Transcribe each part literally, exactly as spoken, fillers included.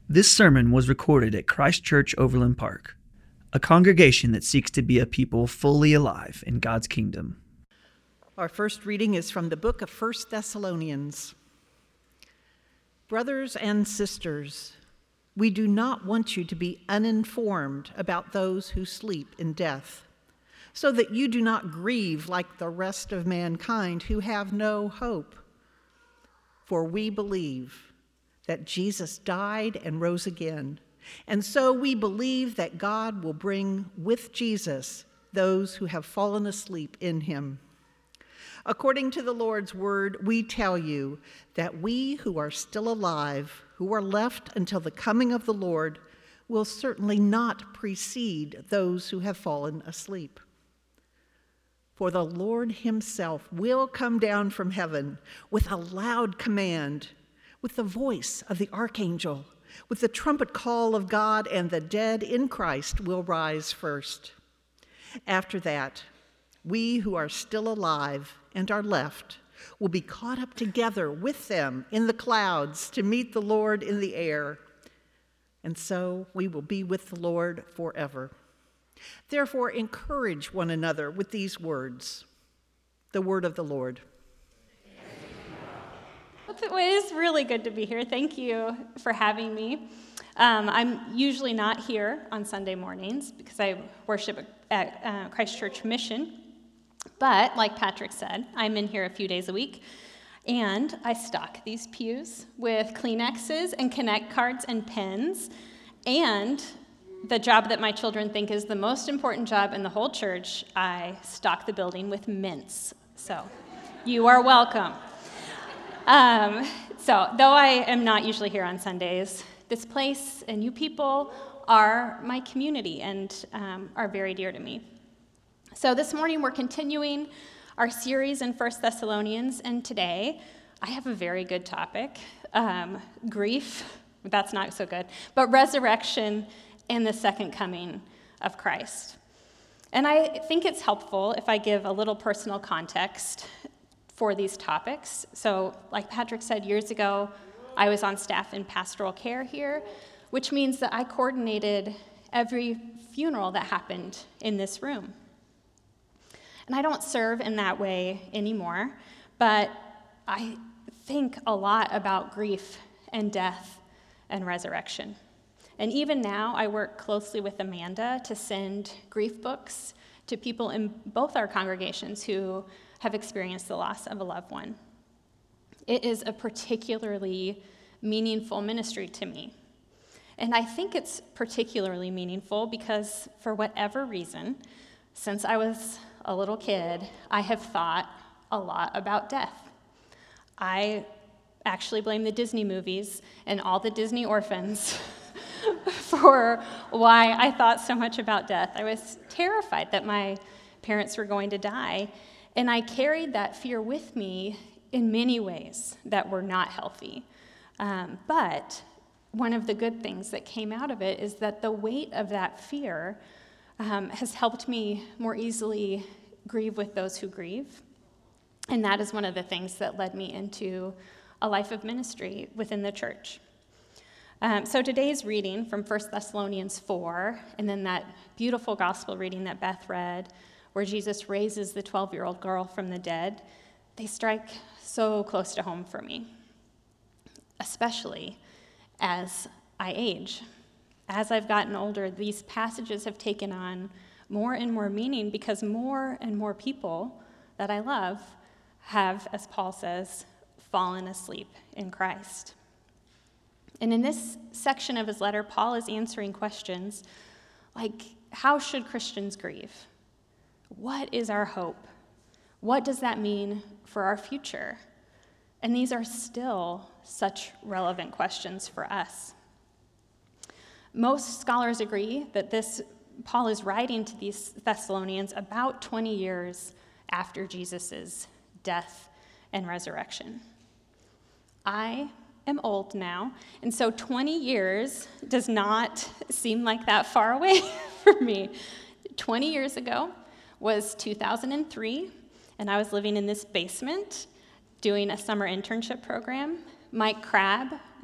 This sermon was recorded at Christ Church Overland Park, a congregation that seeks to be a people fully alive in God's kingdom. Our first reading is from the book of First Thessalonians. Brothers and sisters, we do not want you to be uninformed about those who sleep in death, so that you do not grieve like the rest of mankind who have no hope. For we believe that Jesus died and rose again, and so we believe that God will bring with Jesus those who have fallen asleep in him. According to the Lord's word, we tell you that we who are still alive, who are left until the coming of the Lord, will certainly not precede those who have fallen asleep. For the Lord himself will come down from heaven with a loud command, with the voice of the archangel, with the trumpet call of God, and the dead in Christ will rise first. After that, we who are still alive and are left will be caught up together with them in the clouds to meet the Lord in the air, and so we will be with the Lord forever. Therefore, encourage one another with these words. The word of the Lord. It is really good to be here. Thank you for having me. Um, I'm usually not here on Sunday mornings because I worship at uh, Christ Church Mission. But like Patrick said, I'm in here a few days a week, and I stock these pews with Kleenexes and Connect cards and pens, and the job that my children think is the most important job in the whole church, I stock the building with mints. So you are welcome. Um, so, though I am not usually here on Sundays, this place and you people are my community and um, are very dear to me. So this morning we're continuing our series in First Thessalonians, and today I have a very good topic, um, grief, that's not so good, but resurrection and the second coming of Christ. And I think it's helpful if I give a little personal context for these topics. So, like Patrick said, years ago, I was on staff in pastoral care here, which means that I coordinated every funeral that happened in this room. And I don't serve in that way anymore, but I think a lot about grief and death and resurrection. And even now, I work closely with Amanda to send grief books to people in both our congregations who have experienced the loss of a loved one. It is a particularly meaningful ministry to me. And I think it's particularly meaningful because, for whatever reason, since I was a little kid, I have thought a lot about death. I actually blame the Disney movies and all the Disney orphans for why I thought so much about death. I was terrified that my parents were going to die, and I carried that fear with me in many ways that were not healthy. Um, but one of the good things that came out of it is that the weight of that fear um, has helped me more easily grieve with those who grieve. And that is one of the things that led me into a life of ministry within the church. Um, so today's reading from First Thessalonians four, and then that beautiful gospel reading that Beth read, where Jesus raises the twelve-year-old girl from the dead, they strike so close to home for me, especially as I age. As I've gotten older, these passages have taken on more and more meaning because more and more people that I love have, as Paul says, fallen asleep in Christ. And in this section of his letter, Paul is answering questions like, how should Christians grieve? What is our hope? What does that mean for our future? And these are still such relevant questions for us. Most scholars agree that this Paul is writing to these Thessalonians about twenty years after Jesus' death and resurrection. I am old now, and so twenty years does not seem like that far away for me. twenty years ago was two thousand three, and I was living in this basement doing a summer internship program. Mike Crabb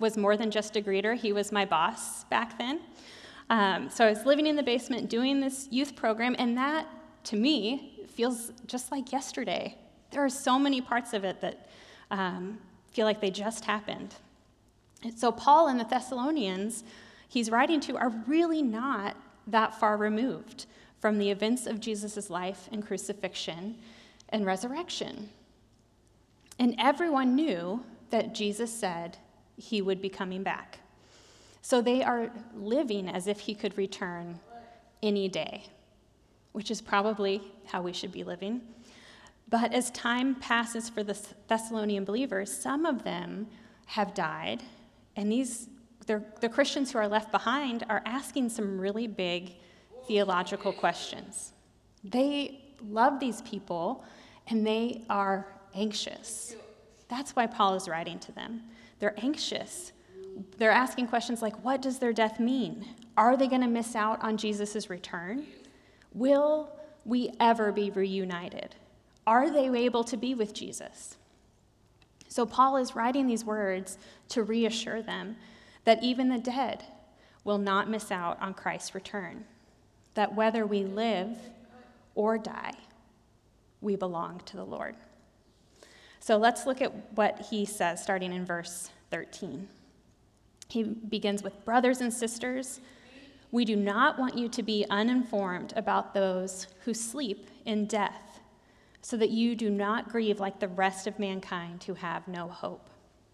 was more than just a greeter. He was my boss back then. Um, so I was living in the basement doing this youth program, and that, to me, feels just like yesterday. There are so many parts of it that um, feel like they just happened. And so Paul and the Thessalonians he's writing to are really not that far removed from the events of Jesus' life and crucifixion and resurrection. And everyone knew that Jesus said he would be coming back. So they are living as if he could return any day, which is probably how we should be living. But as time passes for the Thessalonian believers, some of them have died, and these the Christians who are left behind are asking some really big theological questions. They love these people, and they are anxious. That's why Paul is writing to them. They're anxious. They're asking questions like, what does their death mean? Are they going to miss out on Jesus' return? Will we ever be reunited? Are they able to be with Jesus? So Paul is writing these words to reassure them that even the dead will not miss out on Christ's return, that whether we live or die, we belong to the Lord. So let's look at what he says, starting in verse thirteen. He begins with, brothers and sisters, we do not want you to be uninformed about those who sleep in death, so that you do not grieve like the rest of mankind who have no hope.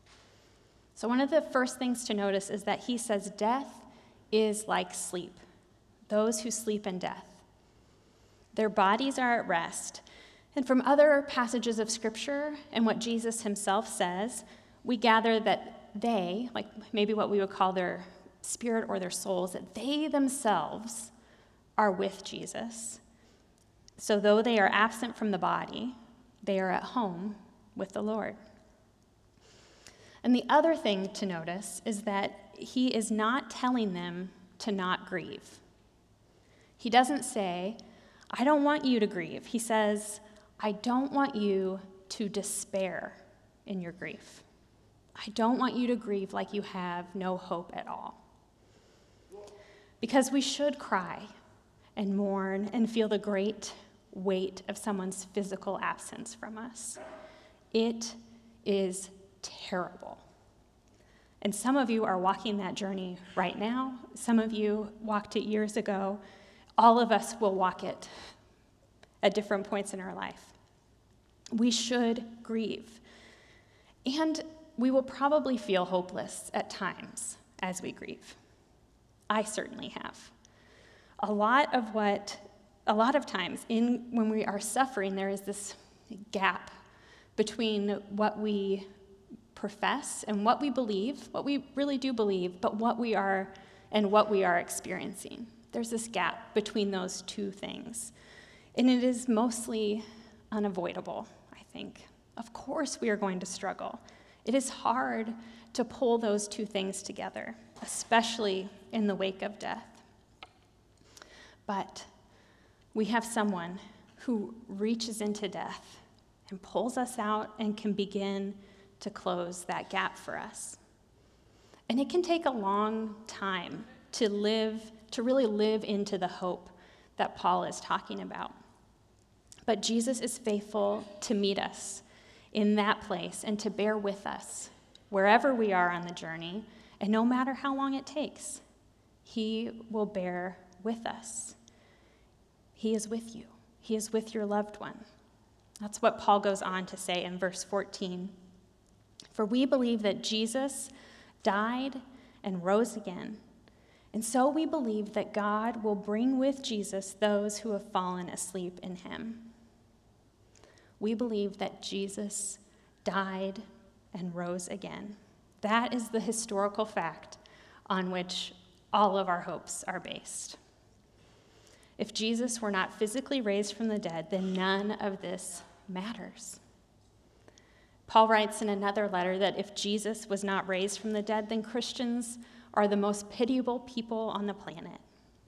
So one of the first things to notice is that he says death is like sleep, those who sleep in death. Their bodies are at rest. And from other passages of Scripture and what Jesus himself says, we gather that they, like maybe what we would call their spirit or their souls, that they themselves are with Jesus. So though they are absent from the body, they are at home with the Lord. And the other thing to notice is that he is not telling them to not grieve. He doesn't say, I don't want you to grieve. He says, I don't want you to despair in your grief. I don't want you to grieve like you have no hope at all. Because we should cry and mourn and feel the great weight of someone's physical absence from us. It is terrible. And some of you are walking that journey right now. Some of you walked it years ago. All of us will walk it at different points in our life. We should grieve. And we will probably feel hopeless at times as we grieve. I certainly have. A lot of what, a lot of times in when we are suffering, there is this gap between what we profess and what we believe, what we really do believe, but what we are and what we are experiencing. There's this gap between those two things. And it is mostly unavoidable, I think. Of course we are going to struggle. It is hard to pull those two things together, especially in the wake of death. But we have someone who reaches into death and pulls us out and can begin to close that gap for us. And it can take a long time to live, to really live into the hope that Paul is talking about. But Jesus is faithful to meet us in that place and to bear with us wherever we are on the journey, and no matter how long it takes, he will bear with us. He is with you. He is with your loved one. That's what Paul goes on to say in verse fourteen. For we believe that Jesus died and rose again, and so we believe that God will bring with Jesus those who have fallen asleep in him. We believe that Jesus died and rose again. That is the historical fact on which all of our hopes are based. If Jesus were not physically raised from the dead, then none of this matters. Paul writes in another letter that if Jesus was not raised from the dead, then Christians are the most pitiable people on the planet.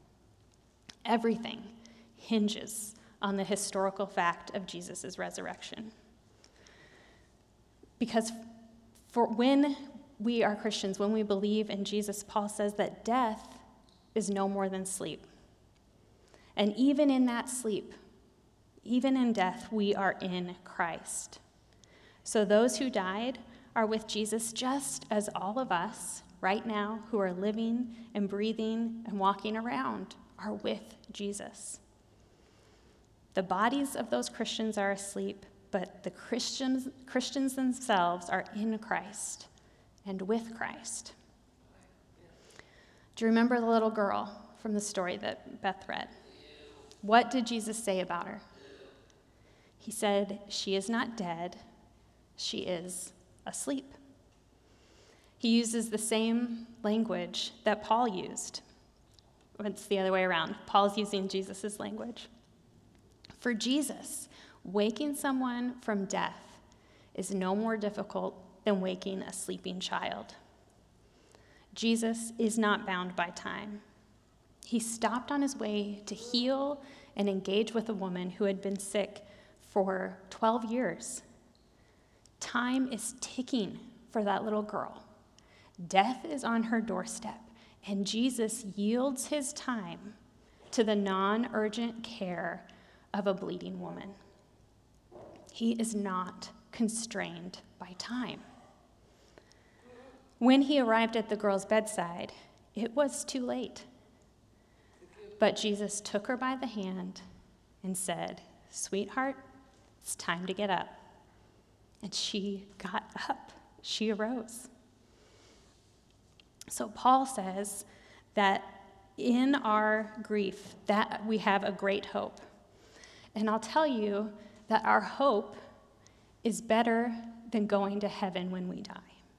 Everything hinges on the historical fact of Jesus' resurrection. Because for when we are Christians, when we believe in Jesus, Paul says that death is no more than sleep. And even in that sleep, even in death, we are in Christ. So those who died are with Jesus, just as all of us right now who are living and breathing and walking around are with Jesus. The bodies of those Christians are asleep, but the Christians, Christians themselves are in Christ and with Christ. Do you remember the little girl from the story that Beth read? What did Jesus say about her? He said, "She is not dead, she is asleep." He uses the same language that Paul used. It's the other way around. Paul's using Jesus' language. For Jesus, waking someone from death is no more difficult than waking a sleeping child. Jesus is not bound by time. He stopped on his way to heal and engage with a woman who had been sick for twelve years. Time is ticking for that little girl. Death is on her doorstep, and Jesus yields his time to the non-urgent care of a bleeding woman. He is not constrained by time. When he arrived at the girl's bedside, it was too late. But Jesus took her by the hand and said, "Sweetheart, it's time to get up." And she got up. She arose. So Paul says that in our grief, that we have a great hope. And I'll tell you that our hope is better than going to heaven when we die.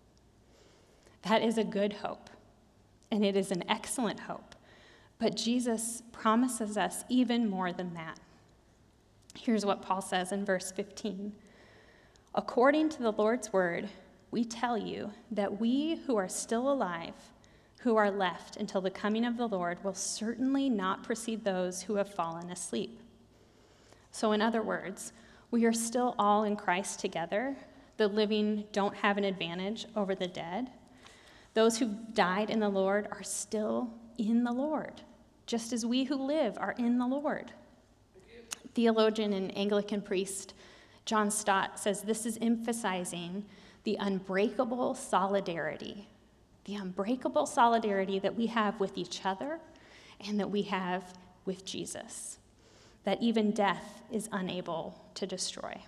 That is a good hope, and it is an excellent hope. But Jesus promises us even more than that. Here's what Paul says in verse fifteen. "According to the Lord's word, we tell you that we who are still alive, who are left until the coming of the Lord, will certainly not precede those who have fallen asleep." So in other words, we are still all in Christ together. The living don't have an advantage over the dead. Those who died in the Lord are still in the Lord, just as we who live are in the Lord. Theologian and Anglican priest John Stott says this is emphasizing the unbreakable solidarity, the unbreakable solidarity that we have with each other and that we have with Jesus, that even death is unable to destroy.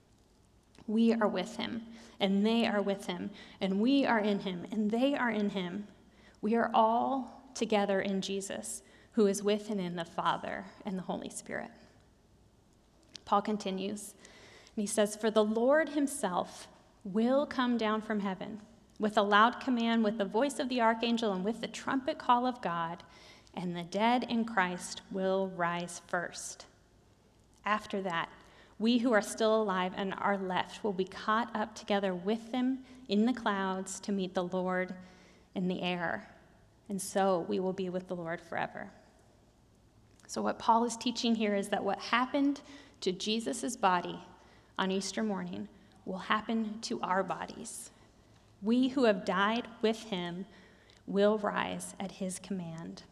We are with him, and they are with him, and we are in him, and they are in him. We are all together in Jesus, who is with and in the Father and the Holy Spirit. Paul continues, and he says, "For the Lord himself will come down from heaven with a loud command, with the voice of the archangel, and with the trumpet call of God, and the dead in Christ will rise first. After that, we who are still alive and are left will be caught up together with them in the clouds to meet the Lord in the air, and so we will be with the Lord forever." So what Paul is teaching here is that what happened to Jesus' body on Easter morning will happen to our bodies. We who have died with him will rise at his command.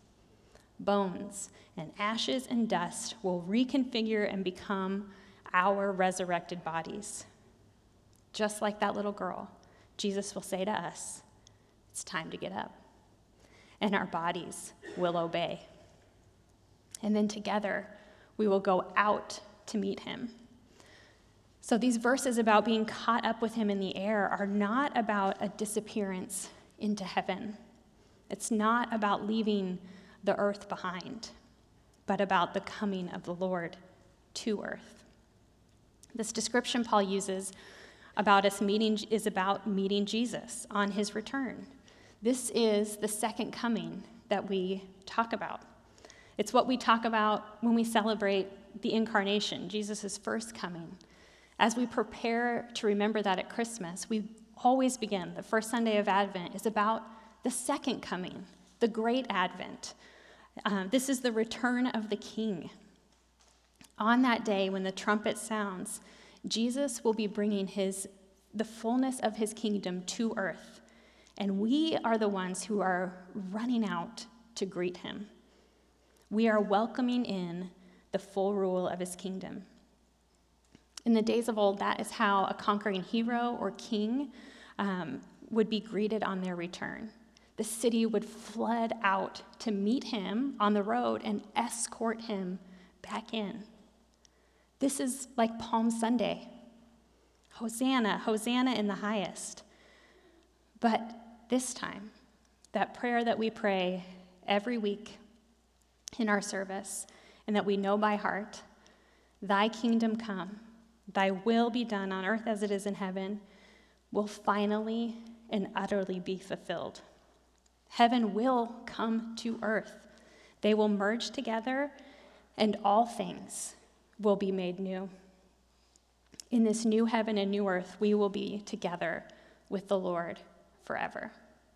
Bones and ashes and dust will reconfigure and become our resurrected bodies. Just like that little girl, Jesus will say to us, "It's time to get up." And our bodies will obey. And then together, we will go out to meet him. So these verses about being caught up with him in the air are not about a disappearance into heaven. It's not about leaving the earth behind, but about the coming of the Lord to earth. This description Paul uses about us meeting is about meeting Jesus on his return. This is the second coming that we talk about. It's what we talk about when we celebrate the incarnation, Jesus' first coming. As we prepare to remember that at Christmas, we always begin, the first Sunday of Advent is about the second coming, the great Advent. Um, this is the return of the King. On that day when the trumpet sounds, Jesus will be bringing his the fullness of his kingdom to earth, And we are the ones who are running out to greet him. We are welcoming in the full rule of his kingdom. In the days of old, that is how a conquering hero or king um, would be greeted on their return. The city would flood out to meet him on the road and escort him back in. This is like Palm Sunday. Hosanna, Hosanna in the highest. But this time, that prayer that we pray every week in our service and that we know by heart, thy kingdom come, thy will be done on earth as it is in heaven, will finally and utterly be fulfilled. Heaven will come to earth. They will merge together, and all things will be made new. In this new heaven and new earth, we will be together with the Lord forever.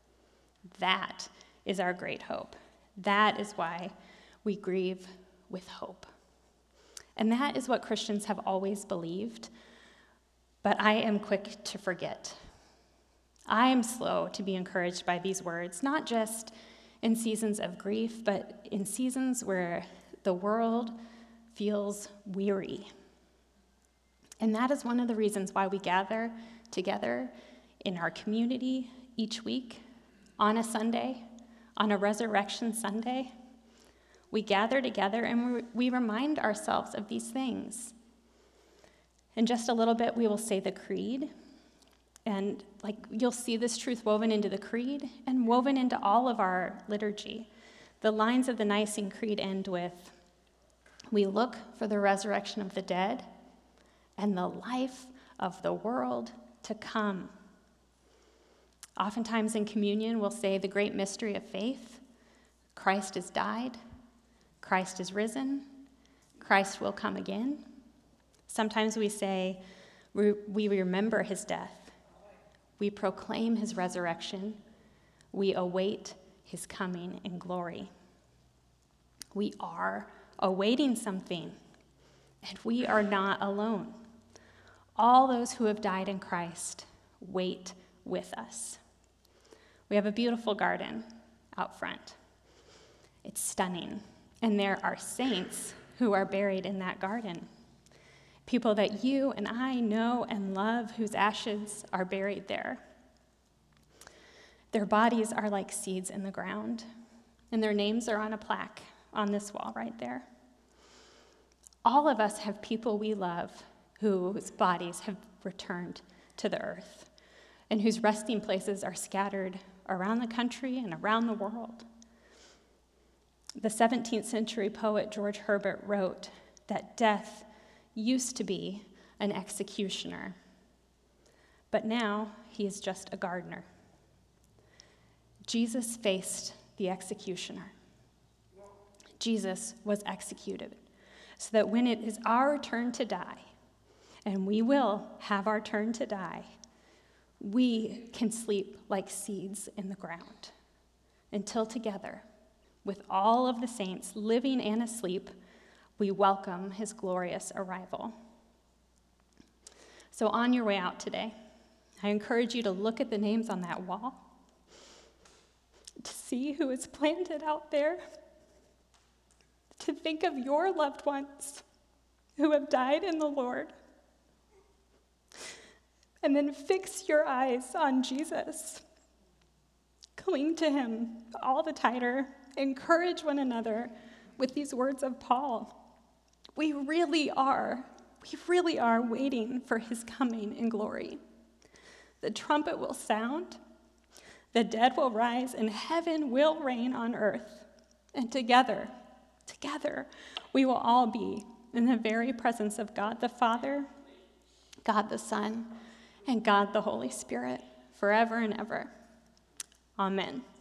That is our great hope. That is why we grieve with hope. And that is what Christians have always believed, but I am quick to forget. I am slow to be encouraged by these words, not just in seasons of grief, but in seasons where the world feels weary. And that is one of the reasons why we gather together in our community each week on a Sunday, on a Resurrection Sunday. We gather together and we remind ourselves of these things. In just a little bit, we will say the creed. And like you'll see this truth woven into the creed and woven into all of our liturgy. The lines of the Nicene Creed end with, we look for the resurrection of the dead and the life of the world to come. Oftentimes in communion, we'll say the great mystery of faith. Christ has died. Christ is risen. Christ will come again. Sometimes we say we remember his death. We proclaim his resurrection. We await his coming in glory. We are awaiting something, and we are not alone. All those who have died in Christ wait with us. We have a beautiful garden out front. It's stunning, and there are saints who are buried in that garden. People that you and I know and love, whose ashes are buried there. Their bodies are like seeds in the ground, and their names are on a plaque on this wall right there. All of us have people we love whose bodies have returned to the earth and whose resting places are scattered around the country and around the world. The seventeenth century poet George Herbert wrote that death used to be an executioner, but now he is just a gardener. Jesus faced the executioner. Jesus was executed so that when it is our turn to die, and we will have our turn to die, we can sleep like seeds in the ground until together, with all of the saints living and asleep, we welcome his glorious arrival. So on your way out today, I encourage you to look at the names on that wall, to see who is planted out there, to think of your loved ones who have died in the Lord, and then fix your eyes on Jesus. Cling to him all the tighter. Encourage one another with these words of Paul. We really are, we really are waiting for his coming in glory. The trumpet will sound, the dead will rise, and heaven will reign on earth. And together, together, we will all be in the very presence of God the Father, God the Son, and God the Holy Spirit, forever and ever. Amen.